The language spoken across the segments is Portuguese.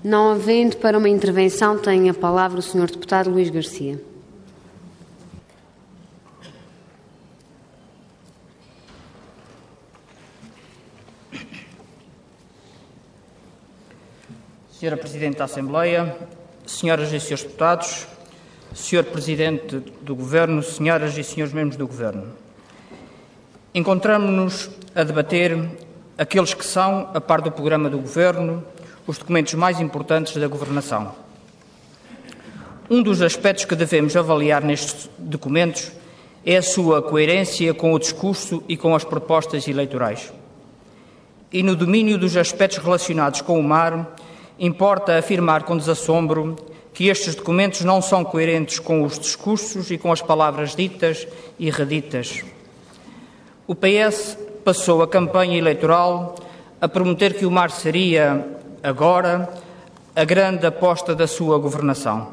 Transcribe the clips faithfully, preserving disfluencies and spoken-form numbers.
Não havendo para uma intervenção, tem a palavra o senhor deputado Luís Garcia. Senhora Presidente da Assembleia, senhoras e senhores deputados, senhor Presidente do Governo, senhoras e senhores membros do Governo, encontramos-nos a debater aqueles que são, a par do programa do Governo, os documentos mais importantes da governação. Um dos aspectos que devemos avaliar nestes documentos é a sua coerência com o discurso e com as propostas eleitorais. E no domínio dos aspectos relacionados com o mar, importa afirmar com desassombro que estes documentos não são coerentes com os discursos e com as palavras ditas e reditas. O P S passou a campanha eleitoral a prometer que o mar seria, agora, a grande aposta da sua governação.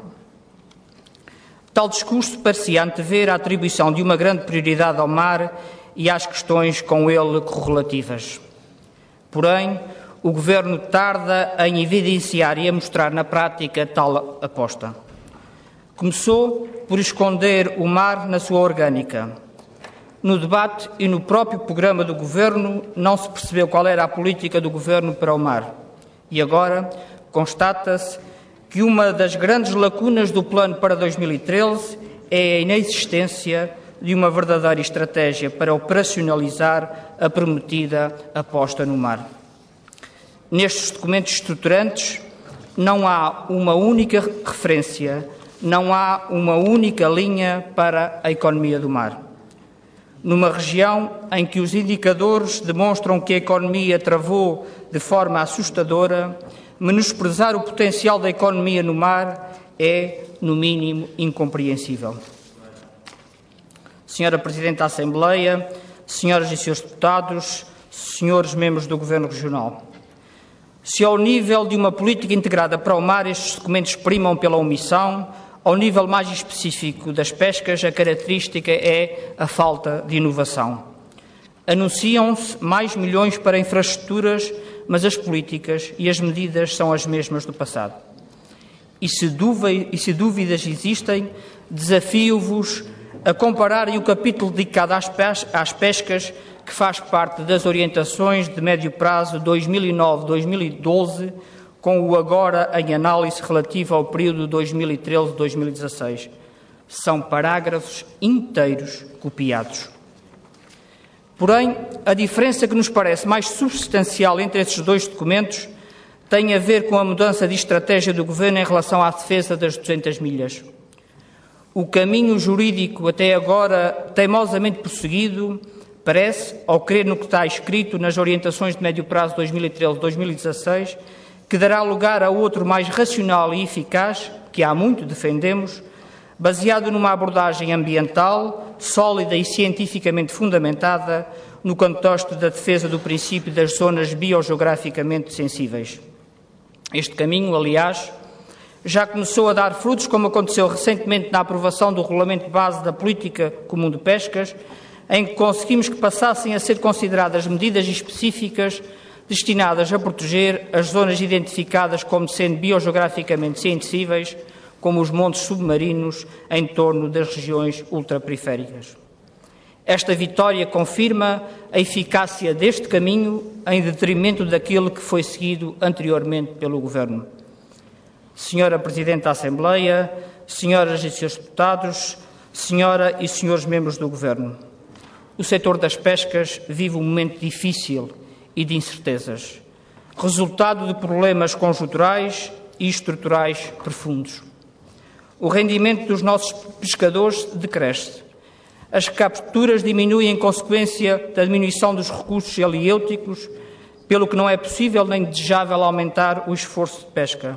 Tal discurso parecia antever a atribuição de uma grande prioridade ao mar e às questões com ele correlativas. Porém, o Governo tarda em evidenciar e a mostrar na prática tal aposta. Começou por esconder o mar na sua orgânica. No debate e no próprio programa do Governo não se percebeu qual era a política do Governo para o mar. E agora constata-se que uma das grandes lacunas do plano para dois mil e treze é a inexistência de uma verdadeira estratégia para operacionalizar a prometida aposta no mar. Nestes documentos estruturantes não há uma única referência, não há uma única linha para a economia do mar. Numa região em que os indicadores demonstram que a economia travou de forma assustadora, menosprezar o potencial da economia no mar é, no mínimo, incompreensível. Senhora Presidente da Assembleia, senhoras e senhores deputados, senhores membros do Governo Regional, se ao nível de uma política integrada para o mar estes documentos primam pela omissão, ao nível mais específico das pescas, a característica é a falta de inovação. Anunciam-se mais milhões para infraestruturas, mas as políticas e as medidas são as mesmas do passado. E se dúvidas existem, desafio-vos a compararem o capítulo dedicado às pescas, que faz parte das orientações de médio prazo dois mil e nove a dois mil e doze, com o agora em análise relativo ao período dois mil e treze a dois mil e dezasseis. São parágrafos inteiros copiados. Porém, a diferença que nos parece mais substancial entre esses dois documentos tem a ver com a mudança de estratégia do Governo em relação à defesa das duzentas milhas. O caminho jurídico até agora teimosamente prosseguido parece, ao crer no que está escrito nas orientações de médio prazo dois mil e treze a dois mil e dezasseis, que dará lugar a outro mais racional e eficaz, que há muito defendemos, baseado numa abordagem ambiental, sólida e cientificamente fundamentada, no contexto da defesa do princípio das zonas biogeograficamente sensíveis. Este caminho, aliás, já começou a dar frutos, como aconteceu recentemente na aprovação do Regulamento de Base da Política Comum de Pescas, em que conseguimos que passassem a ser consideradas medidas específicas destinadas a proteger as zonas identificadas como sendo biogeograficamente sensíveis, como os montes submarinos em torno das regiões ultraperiféricas. Esta vitória confirma a eficácia deste caminho em detrimento daquele que foi seguido anteriormente pelo Governo. Senhora Presidente da Assembleia, senhoras e senhores deputados, senhora e senhores membros do Governo, o setor das pescas vive um momento difícil e de incertezas, resultado de problemas conjunturais e estruturais profundos. O rendimento dos nossos pescadores decresce. As capturas diminuem em consequência da diminuição dos recursos heliêuticos, pelo que não é possível nem desejável aumentar o esforço de pesca.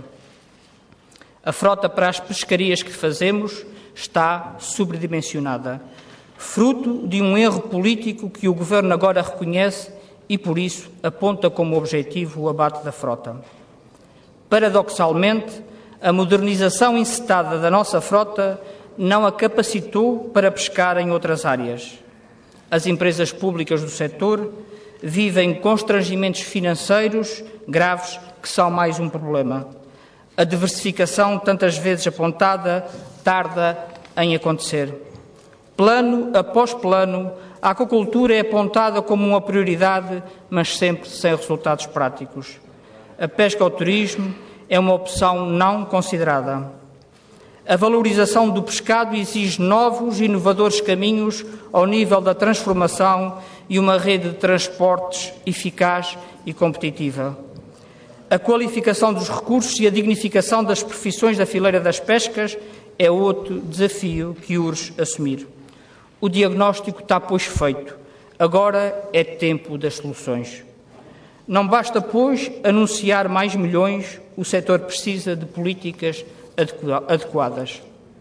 A frota para as pescarias que fazemos está sobredimensionada, fruto de um erro político que o Governo agora reconhece e, por isso, aponta como objetivo o abate da frota. Paradoxalmente, a modernização encetada da nossa frota não a capacitou para pescar em outras áreas. As empresas públicas do setor vivem constrangimentos financeiros graves que são mais um problema. A diversificação, tantas vezes apontada, tarda em acontecer. Plano após plano, a aquacultura é apontada como uma prioridade, mas sempre sem resultados práticos. A pesca ao turismo é uma opção não considerada. A valorização do pescado exige novos e inovadores caminhos ao nível da transformação e uma rede de transportes eficaz e competitiva. A qualificação dos recursos e a dignificação das profissões da fileira das pescas é outro desafio que urge assumir. O diagnóstico está, pois, feito. Agora é tempo das soluções. Não basta, pois, anunciar mais milhões, o setor precisa de políticas adequadas.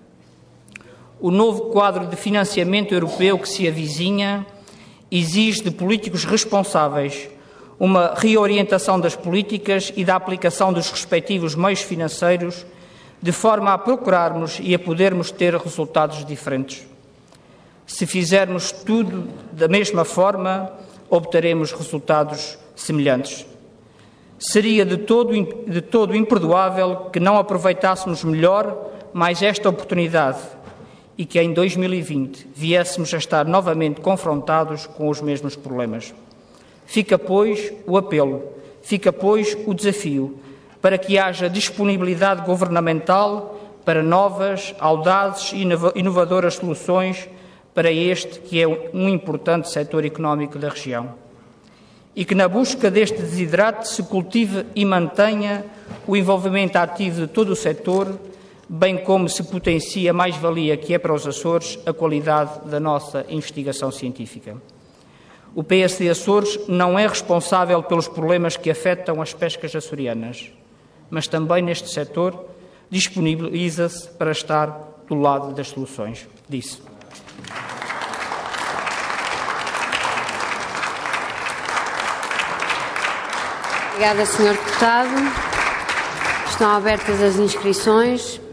O novo quadro de financiamento europeu que se avizinha exige de políticos responsáveis uma reorientação das políticas e da aplicação dos respectivos meios financeiros, de forma a procurarmos e a podermos ter resultados diferentes. Se fizermos tudo da mesma forma, obteremos resultados semelhantes. Seria de todo, de todo imperdoável que não aproveitássemos melhor mais esta oportunidade e que em dois mil e vinte viéssemos a estar novamente confrontados com os mesmos problemas. Fica, pois, o apelo, fica, pois, o desafio para que haja disponibilidade governamental para novas, audazes e inovadoras soluções para este que é um importante setor económico da região. E que na busca deste desidrato se cultive e mantenha o envolvimento ativo de todo o setor, bem como se potencie a mais-valia que é para os Açores a qualidade da nossa investigação científica. O P S D Açores não é responsável pelos problemas que afetam as pescas açorianas, mas também neste setor disponibiliza-se para estar do lado das soluções. Disse. Obrigada, senhor Deputado. Estão abertas as inscrições.